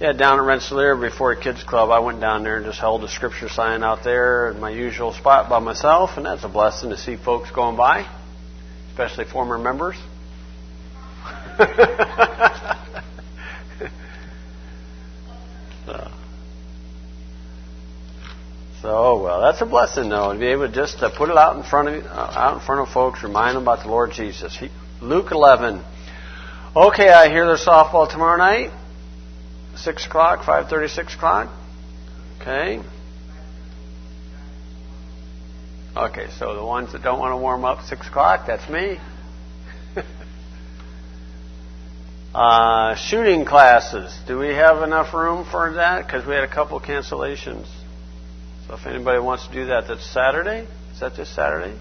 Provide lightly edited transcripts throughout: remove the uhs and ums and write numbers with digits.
Yeah, down at Rensselaer before Kids Club, I went down there and just held a scripture sign out there in my usual spot by myself, and that's a blessing to see folks going by, especially former members. So, well, that's a blessing, though, to be able to just put it out in front of folks, remind them about the Lord Jesus. Luke 11. Okay, I hear there's softball tomorrow night. 6 o'clock, 5:30, 6 o'clock. Okay. Okay, so the ones that don't want to warm up 6 o'clock, that's me. Shooting classes. Do we have enough room for that? Because we had a couple cancellations. So if anybody wants to do that, that's Saturday. Is that this Saturday?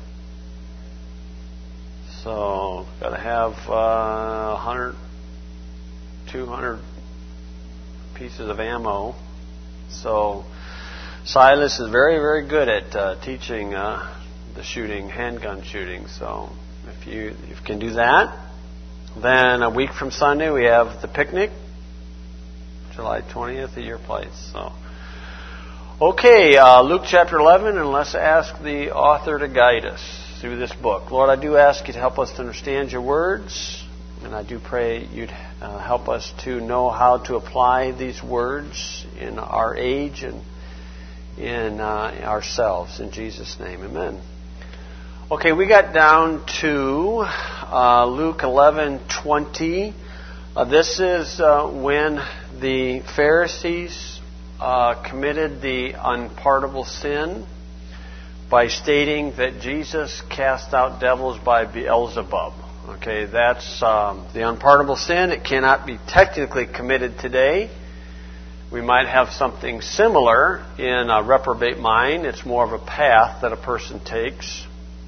So, got to have 100, 200 pieces of ammo. So, Silas is very, very good at teaching the shooting, handgun shooting. So, if you can do that. Then a week from Sunday, we have the picnic, July 20th at your place. So, okay, Luke chapter 11, and let's ask the author to guide us through this book. Lord, I do ask you to help us to understand your words, and I do pray you'd help us to know how to apply these words in our age and in ourselves. In Jesus' name, amen. Okay, we got down to Luke 11:20. This is when the Pharisees committed the unpardonable sin by stating that Jesus cast out devils by Beelzebub. Okay, that's the unpardonable sin. It cannot be technically committed today. We might have something similar in a reprobate mind. It's more of a path that a person takes.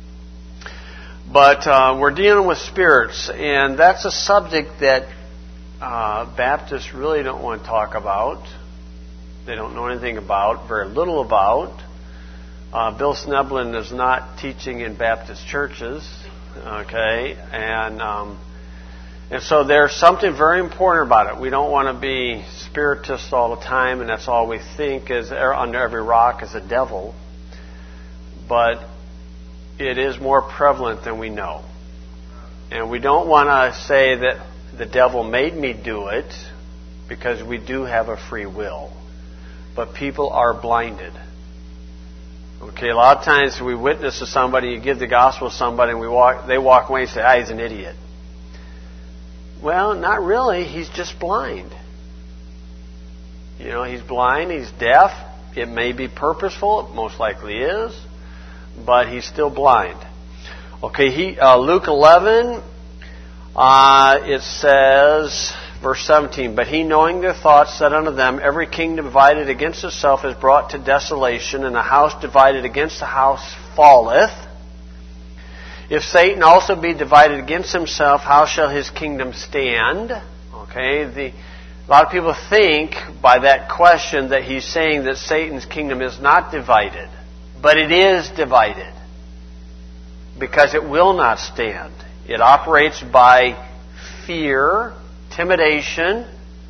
But we're dealing with spirits, and that's a subject that Baptists really don't want to talk about. They don't know anything about, very little about. Bill Sneblin is not teaching in Baptist churches, okay? And so there's something very important about it. We don't want to be spiritists all the time, and that's all we think is under every rock is a devil. But it is more prevalent than we know. And we don't want to say that the devil made me do it, because we do have a free will. But people are blinded. Okay, a lot of times we witness to somebody, you give the gospel to somebody, and they walk away and say, he's an idiot. Well, not really. He's just blind. You know, he's blind, he's deaf. It may be purposeful, it most likely is, but he's still blind. Okay, Luke 11, it says, verse 17, but he, knowing their thoughts, said unto them, every kingdom divided against itself is brought to desolation, and a house divided against a house falleth. If Satan also be divided against himself, how shall his kingdom stand? Okay, a lot of people think by that question that he's saying that Satan's kingdom is not divided. But it is divided, because it will not stand. It operates by fear, intimidation,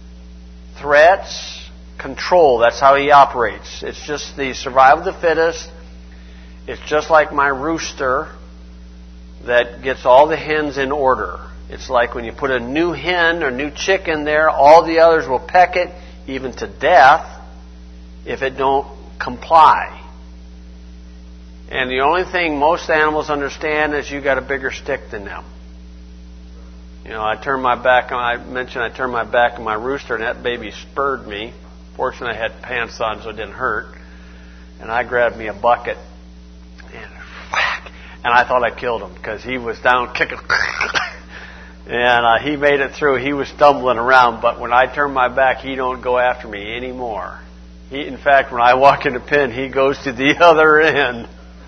threats, control. That's how he operates. It's just the survival of the fittest. It's just like my rooster that gets all the hens in order. It's like when you put a new hen or new chick in there, all the others will peck it, even to death, if it don't comply. And the only thing most animals understand is you got a bigger stick than them. You know, I turned my back on my rooster, and that baby spurred me. Fortunately, I had pants on, so it didn't hurt. And I grabbed me a bucket, and whack! And I thought I killed him, because he was down kicking. And he made it through. He was stumbling around, but when I turn my back, he don't go after me anymore. In fact, when I walk in the pen, he goes to the other end.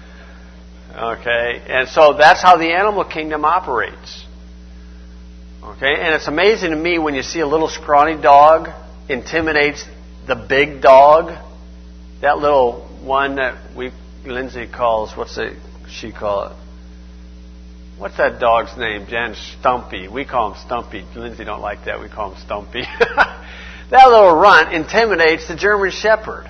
Okay, and so that's how the animal kingdom operates. Okay, and it's amazing to me when you see a little scrawny dog intimidates the big dog. That little one that Lindsay calls, what's she call it? What's that dog's name, Jen? Stumpy. We call him Stumpy. Lindsay don't like that. We call him Stumpy. That little runt intimidates the German Shepherd.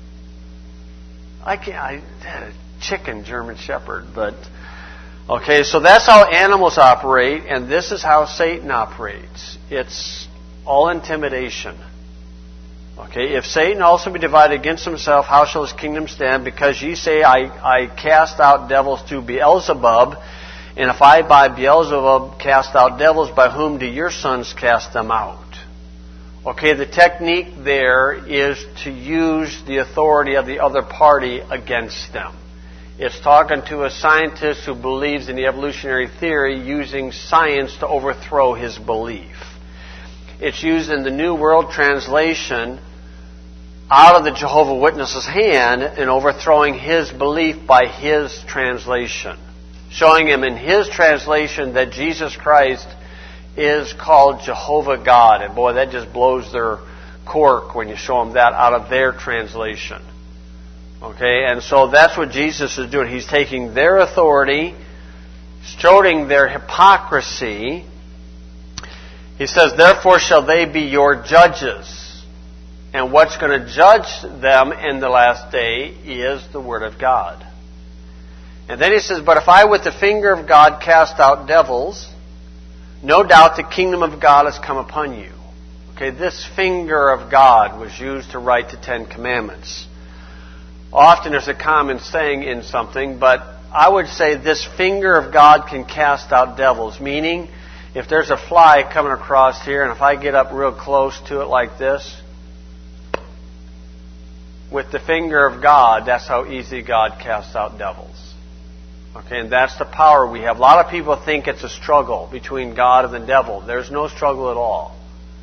I had a chicken German Shepherd, but okay, so that's how animals operate, and this is how Satan operates. It's all intimidation. Okay, if Satan also be divided against himself, how shall his kingdom stand? Because ye say, I cast out devils through Beelzebub, and if I by Beelzebub cast out devils, by whom do your sons cast them out? Okay, the technique there is to use the authority of the other party against them. It's talking to a scientist who believes in the evolutionary theory using science to overthrow his belief. It's used in the New World Translation out of the Jehovah's Witness's hand in overthrowing his belief by his translation. Showing him in his translation that Jesus Christ is called Jehovah God. And boy, that just blows their cork when you show them that out of their translation. Okay, and so that's what Jesus is doing. He's taking their authority, showing their hypocrisy. He says, therefore shall they be your judges. And what's going to judge them in the last day is the Word of God. And then he says, but if I with the finger of God cast out devils, no doubt the kingdom of God has come upon you. Okay, this finger of God was used to write the Ten Commandments. Often there's a common saying in something, but I would say this finger of God can cast out devils. Meaning, if there's a fly coming across here, and if I get up real close to it like this, with the finger of God, that's how easy God casts out devils. Okay, and that's the power we have. A lot of people think it's a struggle between God and the devil. There's no struggle at all.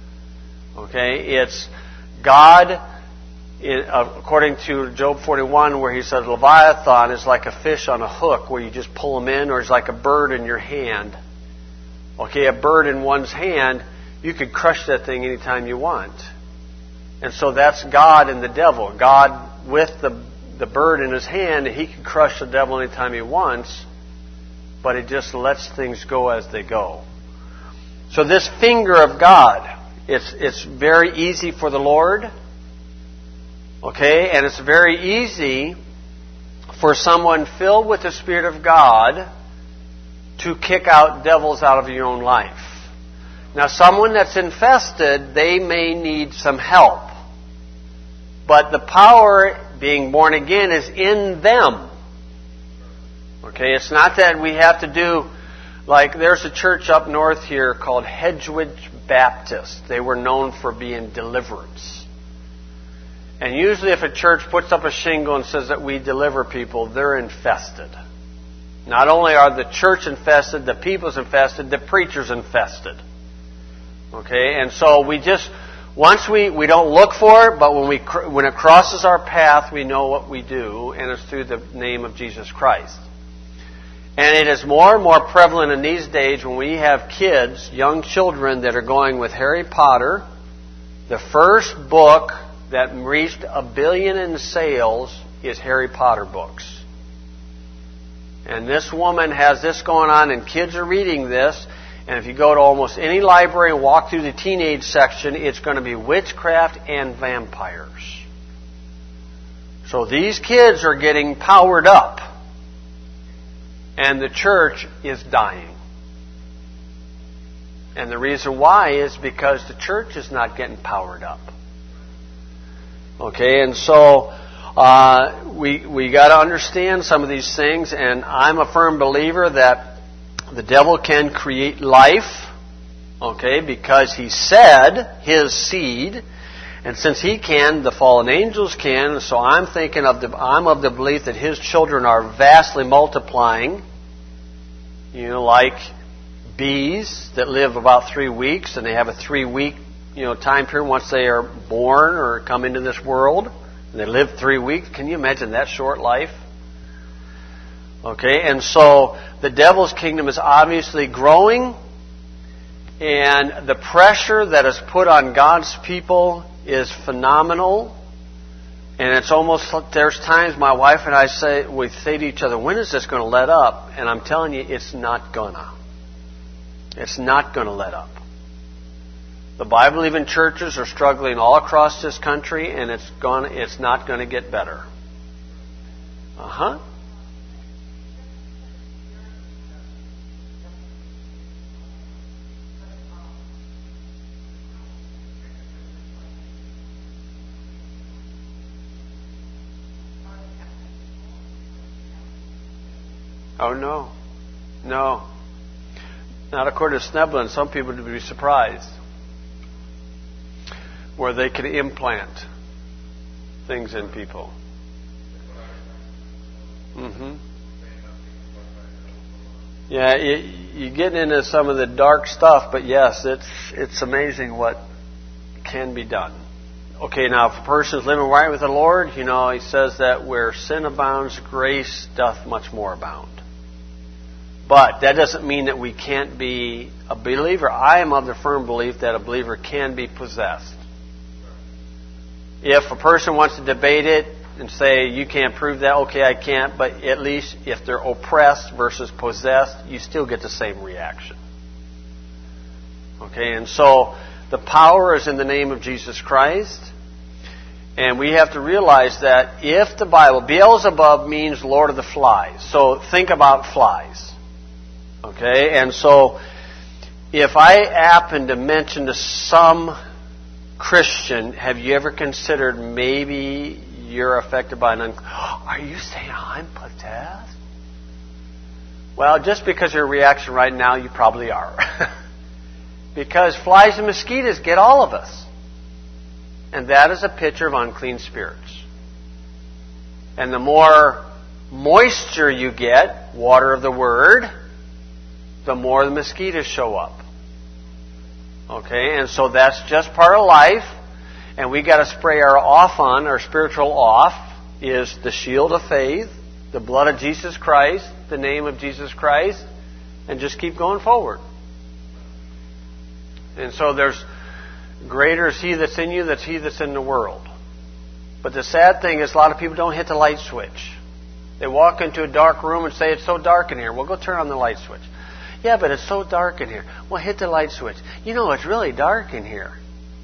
Okay, it's God, according to Job 41, where he says Leviathan is like a fish on a hook where you just pull him in, or it's like a bird in your hand. Okay, a bird in one's hand, you could crush that thing anytime you want. And so that's God and the devil. God with the bird in his hand, he can crush the devil anytime he wants, but he just lets things go as they go. So this finger of God, it's very easy for the Lord. Okay, and it's very easy for someone filled with the Spirit of God to kick out devils out of your own life. Now, someone that's infested, they may need some help. But the power, being born again, is in them. Okay, it's not that we have to do, like there's a church up north here called Hedgewich Baptist. They were known for being deliverance. And usually if a church puts up a shingle and says that we deliver people, they're infested. Not only are the church infested, the people's infested, the preacher's infested. Okay, and so we just, once we don't look for it, but when it crosses our path, we know what we do, and it's through the name of Jesus Christ. And it is more and more prevalent in these days when we have kids, young children that are going with Harry Potter. The first book that reached 1 billion in sales is Harry Potter books. And this woman has this going on, and kids are reading this. And if you go to almost any library and walk through the teenage section, it's going to be witchcraft and vampires. So these kids are getting powered up. And the church is dying. And the reason why is because the church is not getting powered up. Okay, and so we got to understand some of these things, and I'm a firm believer that the devil can create life, okay, because he said his seed, and since he can, the fallen angels can. So I'm of the belief that his children are vastly multiplying. You know, like bees that live about 3 weeks, and they have a 3-week time period once they are born or come into this world. And they live 3 weeks. Can you imagine that short life? Okay, and so the devil's kingdom is obviously growing, and the pressure that is put on God's people is phenomenal. And it's almost like there's times my wife and I we say to each other, when is this going to let up? And I'm telling you, it's not gonna. It's not going to let up. The Bible-believing churches are struggling all across this country, and it's not going to get better. Oh, no. No. Not according to Sneblin. Some people would be surprised. Where they can implant things in people. Yeah, you get into some of the dark stuff, but yes, it's amazing what can be done. Okay, now if a person is living right with the Lord, he says that where sin abounds, grace doth much more abound. But that doesn't mean that we can't be a believer. I am of the firm belief that a believer can be possessed. If a person wants to debate it and say, you can't prove that, okay, I can't, but at least if they're oppressed versus possessed, you still get the same reaction. Okay, and so the power is in the name of Jesus Christ. And we have to realize that if the Bible, Beelzebub means Lord of the Flies. So think about flies. Okay, and so if I happen to mention to some Christian, have you ever considered maybe you're affected by are you saying I'm possessed? Well, just because your reaction right now, you probably are. Because flies and mosquitoes get all of us. And that is a picture of unclean spirits. And the more moisture you get, water of the Word, the more the mosquitoes show up. Okay, and so that's just part of life. And we got to spray our spiritual off, is the shield of faith, the blood of Jesus Christ, the name of Jesus Christ, and just keep going forward. And so there's greater is He that's in you than He that's in the world. But the sad thing is a lot of people don't hit the light switch. They walk into a dark room and say, it's so dark in here. Well, go turn on the light switch. Yeah, but it's so dark in here. Well, hit the light switch. It's really dark in here.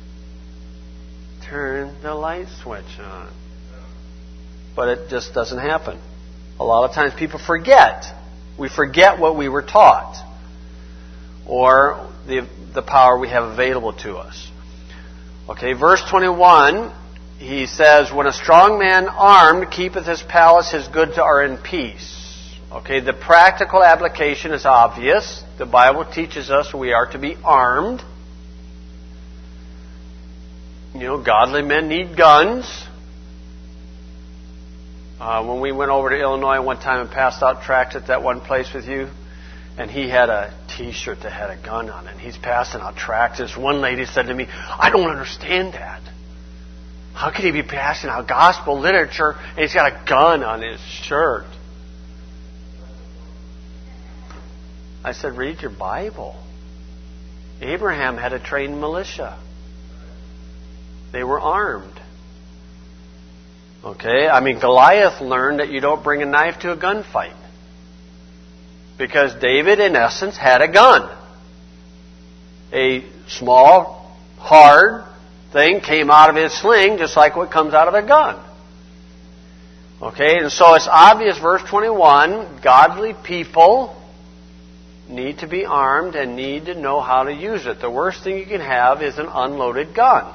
Turn the light switch on. But it just doesn't happen. A lot of times people forget. We forget what we were taught. Or the power we have available to us. Okay, verse 21, he says, when a strong man armed keepeth his palace, his goods are in peace. Okay, the practical application is obvious. The Bible teaches us we are to be armed. Godly men need guns. When we went over to Illinois one time and passed out tracts at that one place with you, and he had a T-shirt that had a gun on it, and he's passing out tracts. This one lady said to me, I don't understand that. How could he be passing out gospel literature and he's got a gun on his shirt? I said, read your Bible. Abraham had a trained militia. They were armed. Okay? Goliath learned that you don't bring a knife to a gunfight. Because David, in essence, had a gun. A small, hard thing came out of his sling just like what comes out of a gun. Okay? And so it's obvious, verse 21, godly people need to be armed and need to know how to use it. The worst thing you can have is an unloaded gun.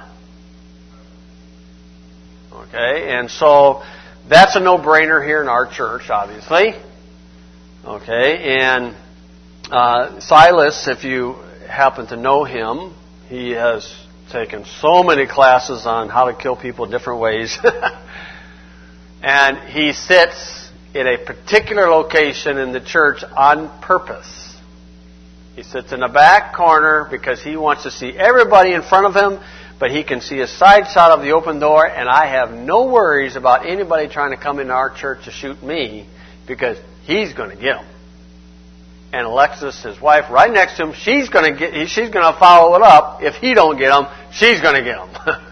Okay, and so that's a no-brainer here in our church, obviously. Okay, and Silas, if you happen to know him, he has taken so many classes on how to kill people different ways. And he sits in a particular location in the church on purpose. He sits in the back corner because he wants to see everybody in front of him, but he can see a side shot of the open door, and I have no worries about anybody trying to come into our church to shoot me because he's going to get them. And Alexis, his wife, right next to him, she's going to follow it up. If he don't get them, she's going to get them.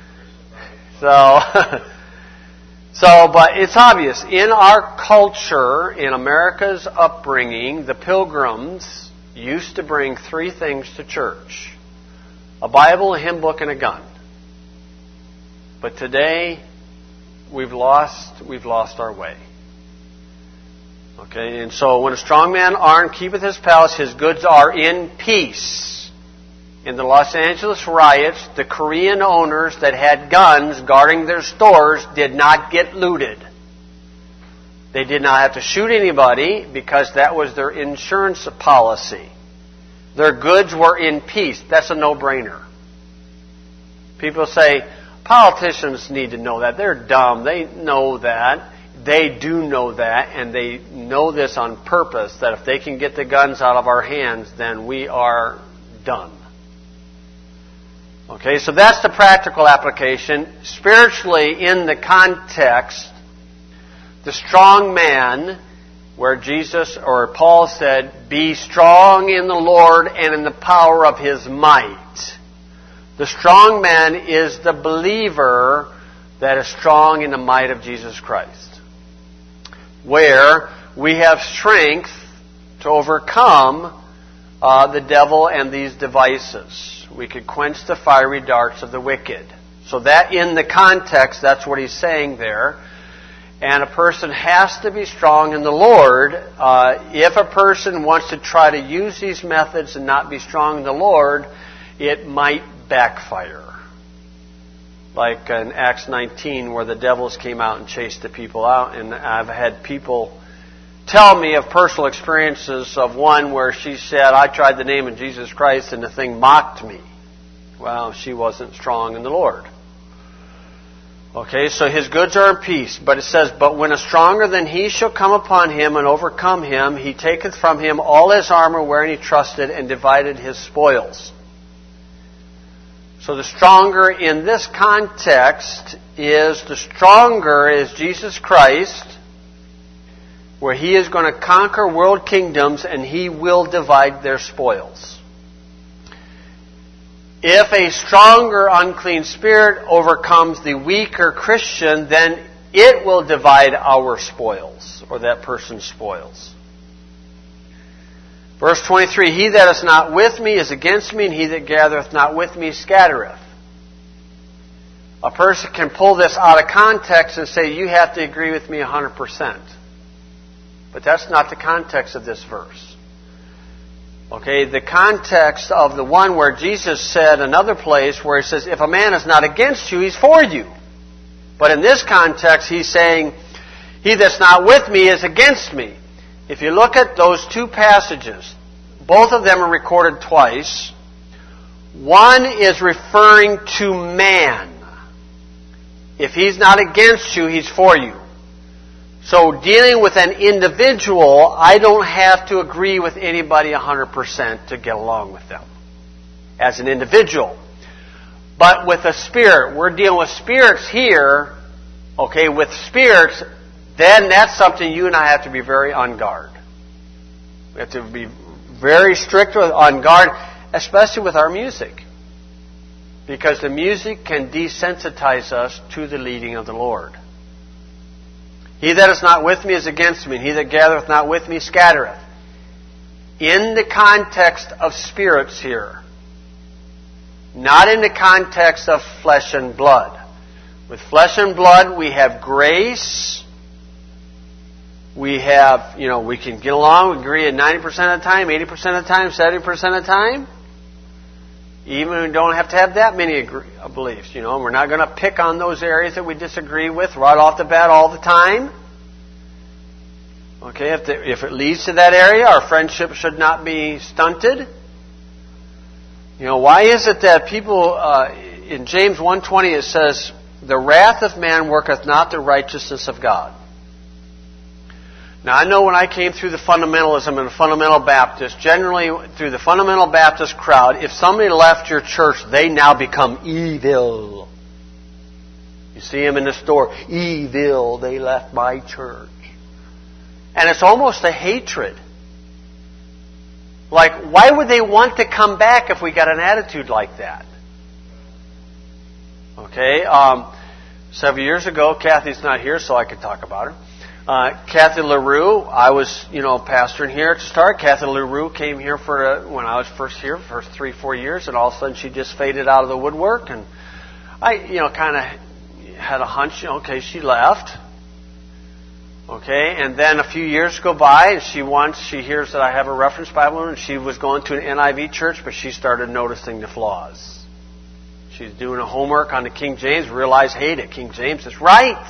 But it's obvious. In our culture, in America's upbringing, the Pilgrims used to bring three things to church. A Bible, a hymn book, and a gun. But today, we've lost our way. Okay, and so when a strong man armed keepeth his palace, his goods are in peace. In the Los Angeles riots, the Korean owners that had guns guarding their stores did not get looted. They did not have to shoot anybody because that was their insurance policy. Their goods were in peace. That's a no-brainer. People say, politicians need to know that. They're dumb. They know that. They do know that, and they know this on purpose, that if they can get the guns out of our hands, then we are done. Okay, so that's the practical application. Spiritually, in the context, the strong man, where Jesus or Paul said, be strong in the Lord and in the power of His might. The strong man is the believer that is strong in the might of Jesus Christ, where we have strength to overcome the devil and these devices. We could quench the fiery darts of the wicked. So that in the context, that's what he's saying there. And a person has to be strong in the Lord. If a person wants to try to use these methods and not be strong in the Lord, it might backfire. Like in Acts 19, where the devils came out and chased the people out. And I've had people tell me of personal experiences of one where she said, I tried the name of Jesus Christ and the thing mocked me. Well, she wasn't strong in the Lord. Okay, so his goods are in peace. But it says, but when a stronger than he shall come upon him and overcome him, he taketh from him all his armor wherein he trusted and divided his spoils. So the stronger in this context is Jesus Christ, where He is going to conquer world kingdoms and He will divide their spoils. If a stronger unclean spirit overcomes the weaker Christian, then it will divide our spoils, or that person's spoils. Verse 23, he that is not with me is against me, and he that gathereth not with me scattereth. A person can pull this out of context and say, you have to agree with me 100%. But that's not the context of this verse. Okay, the context of the one where Jesus said another place where He says, if a man is not against you, he's for you. But in this context, He's saying, he that's not with me is against me. If you look at those two passages, both of them are recorded twice. One is referring to man. If he's not against you, he's for you. So dealing with an individual, I don't have to agree with anybody 100% to get along with them as an individual. But with a spirit, we're dealing with spirits here. Okay, with spirits, then that's something you and I have to be very on guard. We have to be very strict on guard, especially with our music. Because the music can desensitize us to the leading of the Lord. He that is not with me is against me, and he that gathereth not with me scattereth. In the context of spirits here. Not in the context of flesh and blood. With flesh and blood, we have grace. We have, we can get along, we agree at 90% of the time, 80% of the time, 70% of the time. Even we don't have to have that many beliefs, We're not going to pick on those areas that we disagree with right off the bat all the time. Okay, if it leads to that area, our friendship should not be stunted. Why is it that people, in James 1:20 it says, the wrath of man worketh not the righteousness of God. Now, I know when I came through the fundamentalism and the fundamental Baptist, generally through the fundamental Baptist crowd, if somebody left your church, they now become evil. You see them in the store, evil, they left my church. And it's almost a hatred. Like, why would they want to come back if we got an attitude like that? Okay, several years ago, Kathy's not here, so I could talk about her. Kathy LaRue, I was, pastoring here to start. Kathy LaRue came here when I was first here for 3-4 years, and all of a sudden she just faded out of the woodwork, and I, kind of had a hunch, okay, she left. Okay, and then a few years go by, and she hears that I have a reference Bible, and she was going to an NIV church, but she started noticing the flaws. She's doing a homework on the King James, realized, hey, the King James is right.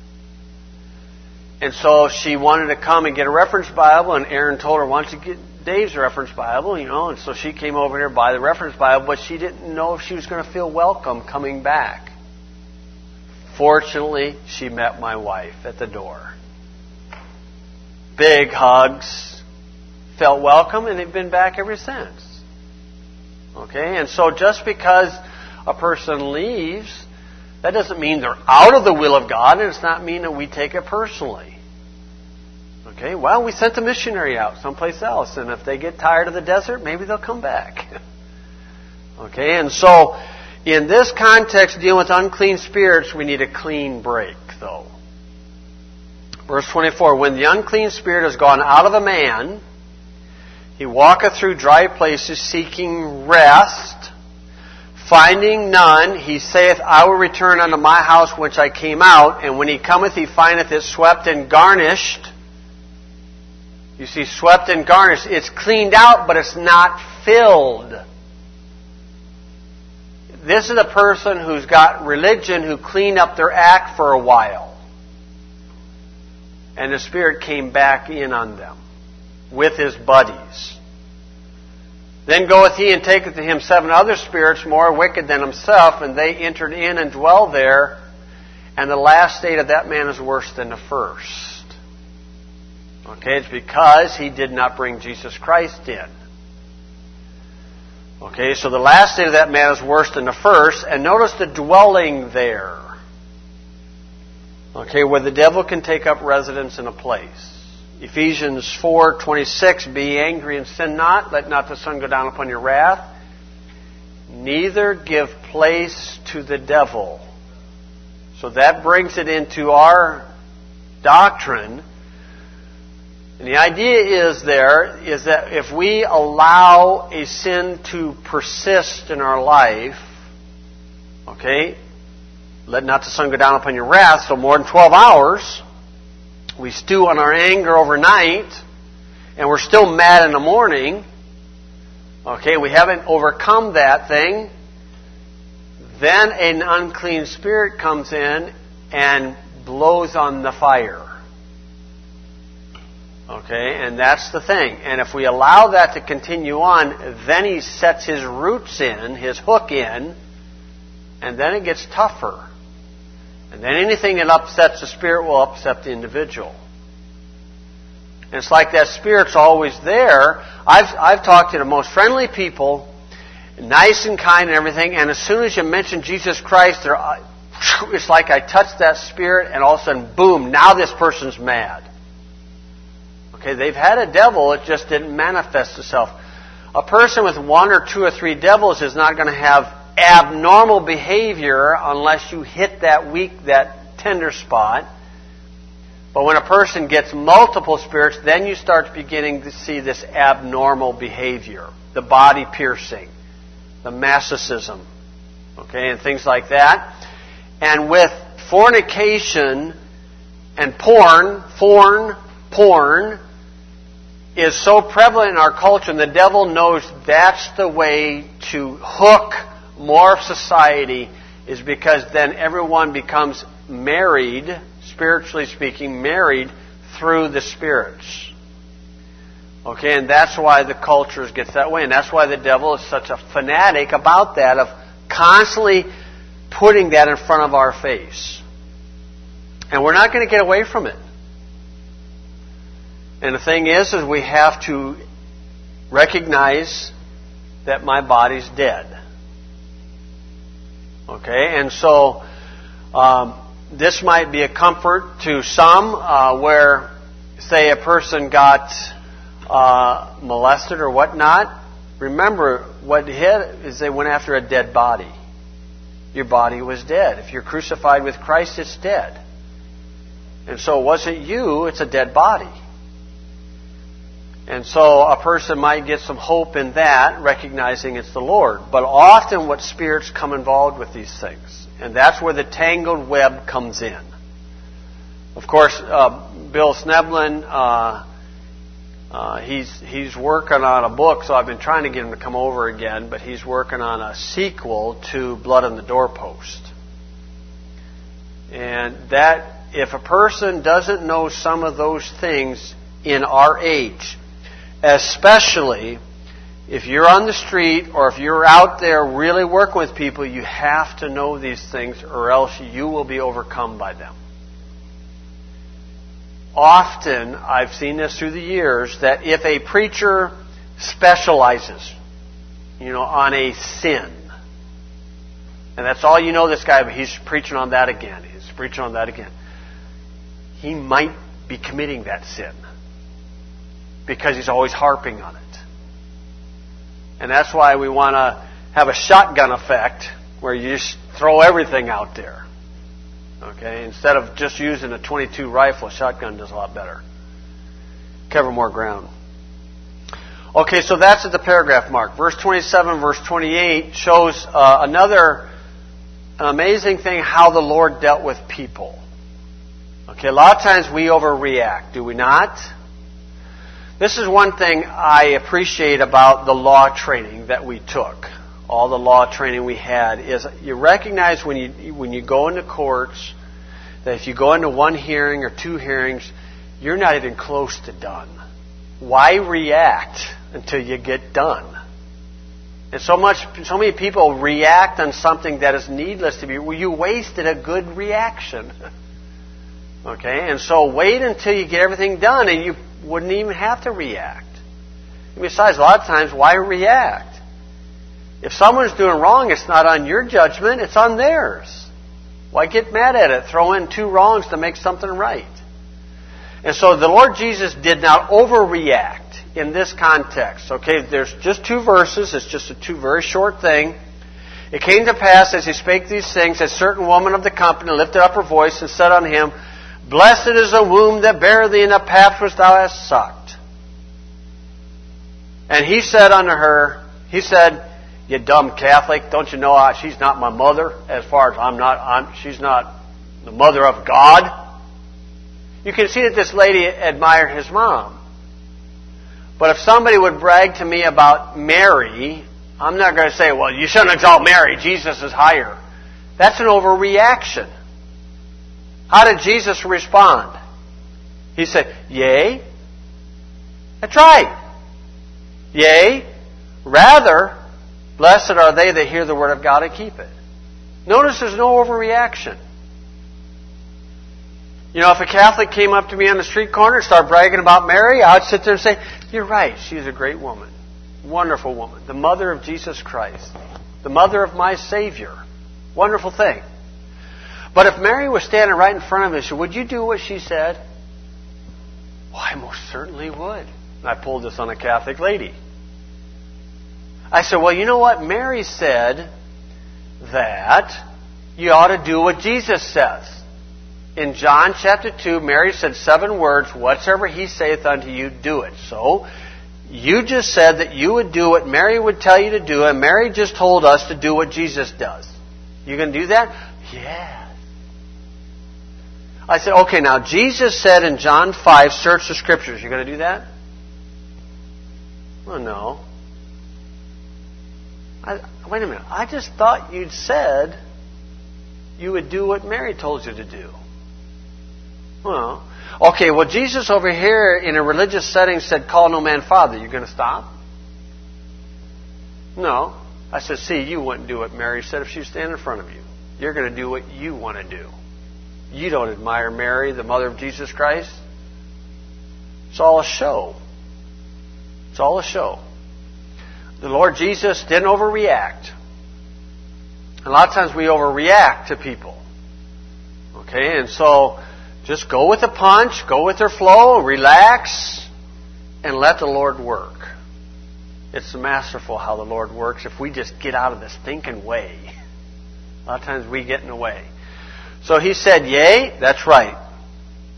And so she wanted to come and get a reference Bible, and Aaron told her, why don't you get Dave's reference Bible, and so she came over here to buy the reference Bible, but she didn't know if she was going to feel welcome coming back. Fortunately, she met my wife at the door. Big hugs, felt welcome, and they've been back ever since. Okay, and so just because a person leaves, that doesn't mean they're out of the will of God, and it's not mean that we take it personally. Okay, well, we sent a missionary out someplace else, and if they get tired of the desert, maybe they'll come back. Okay, and so in this context, dealing with unclean spirits, we need a clean break, though. Verse 24, when the unclean spirit has gone out of a man, he walketh through dry places seeking rest. Finding none, he saith, I will return unto my house whence I came out. And when he cometh, he findeth it swept and garnished. You see, swept and garnished. It's cleaned out, but it's not filled. This is a person who's got religion who cleaned up their act for a while. And the Spirit came back in on them with his buddies. Then goeth he and taketh to him 7 other spirits more wicked than himself, and they entered in and dwell there. And the last state of that man is worse than the first. Okay, it's because he did not bring Jesus Christ in. Okay, so the last state of that man is worse than the first. And notice the dwelling there. Okay, where the devil can take up residence in a place. Ephesians 4:26, be angry and sin not. Let not the sun go down upon your wrath. Neither give place to the devil. So that brings it into our doctrine. And the idea is that if we allow a sin to persist in our life, okay, let not the sun go down upon your wrath, so more than 12 hours, we stew on our anger overnight, and we're still mad in the morning, okay, we haven't overcome that thing, then an unclean spirit comes in and blows on the fire. Okay, and that's the thing. And if we allow that to continue on, then he sets his roots in, his hook in, and then it gets tougher. And then anything that upsets the spirit will upset the individual. And it's like that spirit's always there. I've talked to the most friendly people, nice and kind and everything, and as soon as you mention Jesus Christ, it's like I touched that spirit, and all of a sudden, boom, now this person's mad. Okay, they've had a devil, it just didn't manifest itself. A person with 1 or 2 or 3 devils is not going to have abnormal behavior unless you hit that tender spot. But when a person gets multiple spirits, then you start beginning to see this abnormal behavior. The body piercing, the masochism, okay, and things like that. And with fornication and porn is so prevalent in our culture, and the devil knows that's the way to hook more of society, is because then everyone becomes married, spiritually speaking, married through the spirits. Okay, and that's why the culture gets that way, and that's why the devil is such a fanatic about that, of constantly putting that in front of our face. And we're not going to get away from it. And the thing is we have to recognize that my body's dead. Okay, and so this might be a comfort to some where, say, a person got molested or whatnot. Remember, what hit is they went after a dead body. Your body was dead. If you're crucified with Christ, it's dead. And so it wasn't you, it's a dead body. And so a person might get some hope in that, recognizing it's the Lord. But often what spirits come involved with these things. And that's where the tangled web comes in. Of course, Bill Sneblin, he's working on a book, so I've been trying to get him to come over again, but he's working on a sequel to Blood on the Doorpost. And that, if a person doesn't know some of those things in our age, especially if you're on the street or if you're out there really working with people, you have to know these things or else you will be overcome by them. Often, I've seen this through the years, that if a preacher specializes, on a sin, and that's all you know this guy, but he's preaching on that again, he might be committing that sin because he's always harping on it. And that's why we want to have a shotgun effect where you just throw everything out there. Okay? Instead of just using a .22 rifle, a shotgun does a lot better. Cover more ground. Okay, so that's at the paragraph mark. Verse 27, verse 28 shows an amazing thing, how the Lord dealt with people. Okay, a lot of times we overreact, do we not? This is one thing I appreciate about the law training that we took. All the law training we had is you recognize when you go into courts that if you go into one hearing or two hearings, you're not even close to done. Why react until you get done? And so many people react on something that is needless to be. Well, you wasted a good reaction. Okay, and so wait until you get everything done, and you wouldn't even have to react. And besides, a lot of times, why react? If someone's doing wrong, it's not on your judgment, it's on theirs. Why get mad at it? Throw in two wrongs to make something right. And so the Lord Jesus did not overreact in this context. Okay, there's just two verses. It's just a very short thing. It came to pass, as he spake these things, a certain woman of the company lifted up her voice and said unto him, Blessed is the womb that bare thee, and the paps which thou hast sucked. And he said unto her, You dumb Catholic, don't you know she's not my mother? As far as she's not the mother of God. You can see that this lady admired his mom. But if somebody would brag to me about Mary, I'm not going to say, well, you shouldn't exalt Mary, Jesus is higher. That's an overreaction. How did Jesus respond? He said, Yea. That's right. Yea. Rather, blessed are they that hear the word of God and keep it. Notice there's no overreaction. If a Catholic came up to me on the street corner and started bragging about Mary, I would sit there and say, You're right, she's a great woman. Wonderful woman. The mother of Jesus Christ. The mother of my Savior. Wonderful thing. But if Mary was standing right in front of me, so would you do what she said? Well, I most certainly would. And I pulled this on a Catholic lady. I said, well, you know what? Mary said that you ought to do what Jesus says. In John chapter 2, Mary said 7 words, Whatsoever he saith unto you, do it. So, you just said that you would do what Mary would tell you to do, and Mary just told us to do what Jesus does. You going to do that? Yes. I said, okay, now Jesus said in John 5, search the Scriptures. You going to do that? Well, no. Wait a minute. I just thought you'd said you would do what Mary told you to do. Well, okay, well, Jesus over here in a religious setting said, call no man father. You going to stop? No. I said, see, you wouldn't do what Mary said if she was standing in front of you. You're going to do what you want to do. You don't admire Mary, the mother of Jesus Christ. It's all a show. It's all a show. The Lord Jesus didn't overreact. A lot of times we overreact to people. Okay, and so just go with the punch, go with their flow, relax, and let the Lord work. It's masterful how the Lord works if we just get out of this thinking way. A lot of times we get in the way. So he said, Yea, that's right.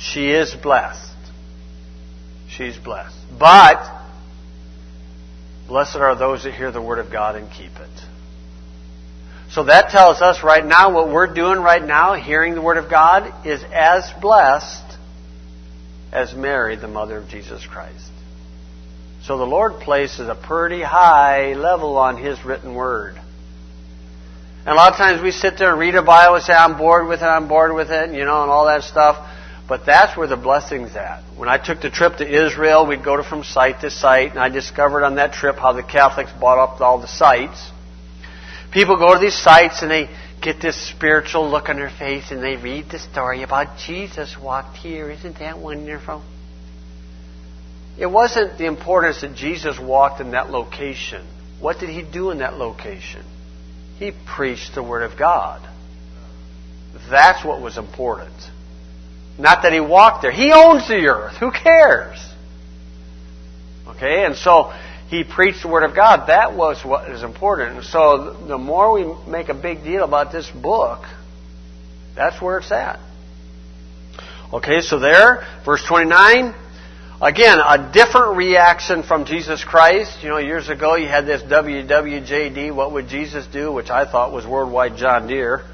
She is blessed. She's blessed. But blessed are those that hear the Word of God and keep it. So that tells us right now what we're doing right now, hearing the Word of God, is as blessed as Mary, the mother of Jesus Christ. So the Lord places a pretty high level on His written Word. And a lot of times we sit there and read a Bible and say, I'm bored with it, and all that stuff. But that's where the blessing's at. When I took the trip to Israel, we'd go from site to site, and I discovered on that trip how the Catholics bought up all the sites. People go to these sites and they get this spiritual look on their face and they read the story about Jesus walked here. Isn't that wonderful? It wasn't the importance that Jesus walked in that location. What did He do in that location? He preached the Word of God. That's what was important. Not that He walked there. He owns the earth. Who cares? Okay, and so He preached the Word of God. That was what is important. And so the more we make a big deal about this book, that's where it's at. Okay, so there, verse 29. Again, a different reaction from Jesus Christ. Years ago you had this WWJD, what would Jesus do, which I thought was Worldwide John Deere.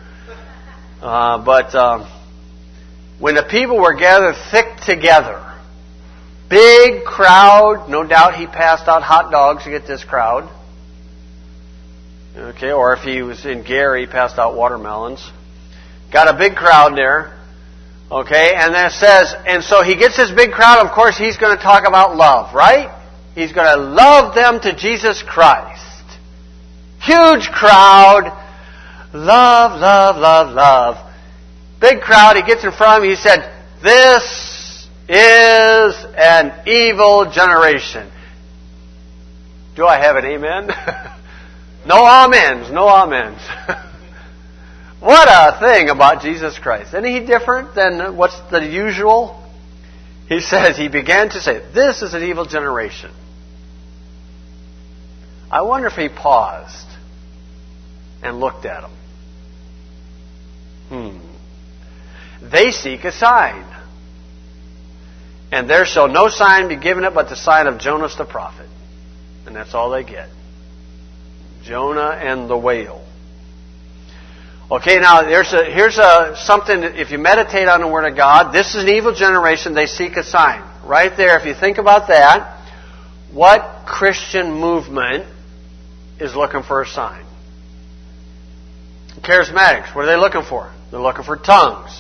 But when the people were gathered thick together, big crowd, no doubt He passed out hot dogs to get this crowd. Okay, or if He was in Gary, He passed out watermelons. Got a big crowd there. Okay, and then it says, and so He gets this big crowd, of course He's going to talk about love, right? He's going to love them to Jesus Christ. Huge crowd. Love, love, love, love. Big crowd, He gets in front of him, He said, this is an evil generation. Do I have an amen? No amens, no amens. What a thing about Jesus Christ. Isn't He different than what's the usual? He says, He began to say, this is an evil generation. I wonder if He paused and looked at them. They seek a sign. And there shall no sign be given it but the sign of Jonas the prophet. And that's all they get. Jonah and the whale. Okay, now here's something that if you meditate on the Word of God, this is an evil generation, they seek a sign. Right there, if you think about that, what Christian movement is looking for a sign? Charismatics, what are they looking for? They're looking for tongues.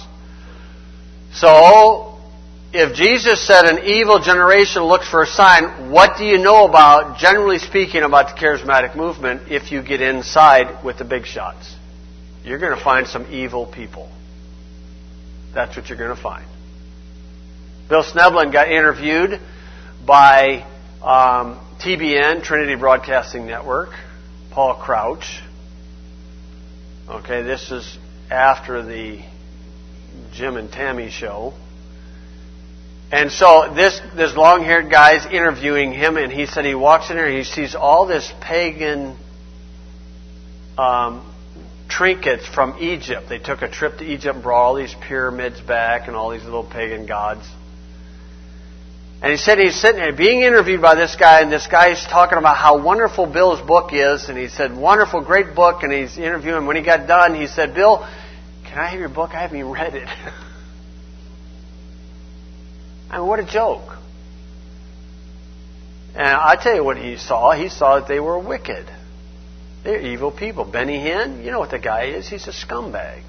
So, if Jesus said an evil generation looks for a sign, what do you know about, generally speaking, about the charismatic movement if you get inside with the big shots? You're going to find some evil people. That's what you're going to find. Bill Sneblin got interviewed by TBN, Trinity Broadcasting Network, Paul Crouch. Okay, this is after the Jim and Tammy show. And so this long-haired guy's interviewing him, and he said he walks in there and he sees all this pagan trinkets from Egypt. They took a trip to Egypt and brought all these pyramids back and all these little pagan gods. And he said he's sitting there being interviewed by this guy, and this guy's talking about how wonderful Bill's book is, and he said, wonderful, great book, and he's interviewing him. When he got done, he said, Bill, can I have your book? I haven't even read it. I mean, what a joke. And I tell you what he saw. He saw that they were wicked. They're evil people. Benny Hinn, you know what the guy is. He's a scumbag.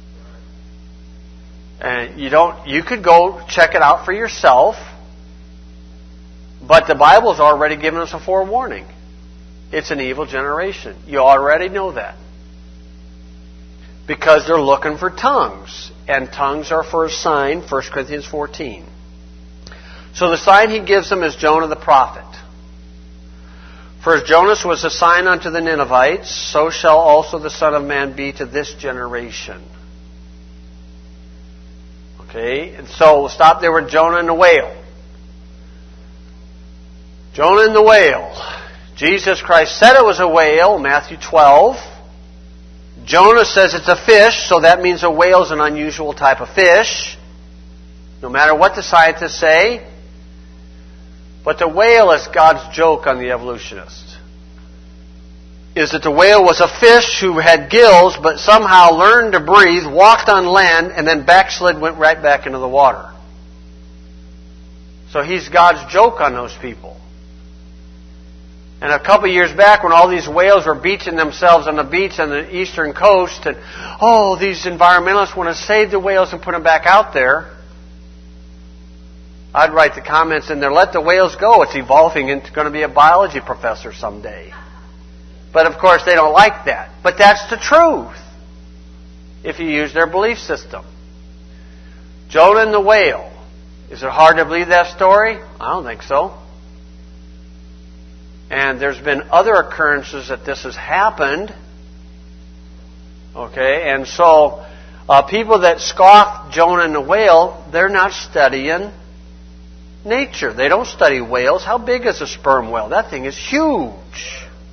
And you could go check it out for yourself. But the Bible's already given us a forewarning. It's an evil generation. You already know that. Because they're looking for tongues. And tongues are for a sign, 1 Corinthians 14. So the sign He gives them is Jonah the prophet. For as Jonas was a sign unto the Ninevites, so shall also the Son of Man be to this generation. Okay, and so we'll stop there with Jonah and the whale. Jonah and the whale. Jesus Christ said it was a whale, Matthew 12. Jonah says it's a fish, so that means a whale is an unusual type of fish. no matter what the scientists say. But the whale is God's joke on the evolutionists. Is that the whale was a fish who had gills, but somehow learned to breathe, walked on land, and then backslid, went right back into the water. So he's God's joke on those people. And a couple years back, when all these whales were beaching themselves on the beach on the eastern coast, and these environmentalists want to save the whales and put them back out there, I'd write the comments in there, let the whales go. It's evolving into going to be a biology professor someday. But of course they don't like that. But that's the truth, if you use their belief system. Jonah and the whale. Is it hard to believe that story? I don't think so. And there's been other occurrences that this has happened. Okay, and so people that scoff Jonah and the whale, they're not studying nature. They don't study whales. How big is a sperm whale? That thing is huge.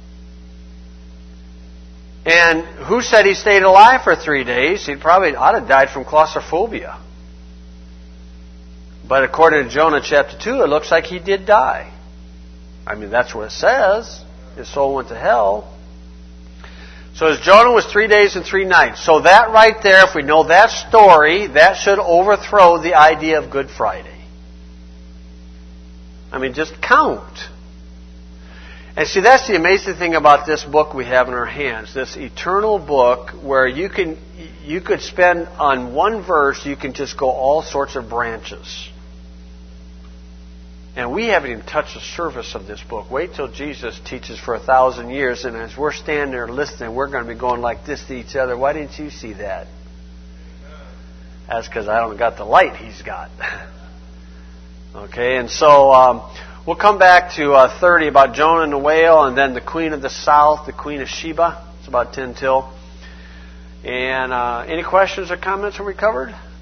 And who said he stayed alive for 3 days? He probably ought to have died from claustrophobia. But according to Jonah chapter 2, it looks like he did die. I mean, that's what it says. His soul went to hell. So as Jonah was 3 days and 3 nights. So that right there, if we know that story, that should overthrow the idea of Good Friday. I mean, just count. And see, that's the amazing thing about this book we have in our hands, this eternal book where you could spend on one verse, you can just go all sorts of branches. And we haven't even touched the surface of this book. Wait till Jesus teaches for 1,000 years, and as we're standing there listening, we're going to be going like this to each other. Why didn't you see that? That's because I don't got the light he's got. Okay, and so we'll come back to 30 about Jonah and the whale, and then the Queen of the South, the Queen of Sheba. It's about 10 till. And any questions or comments that we covered?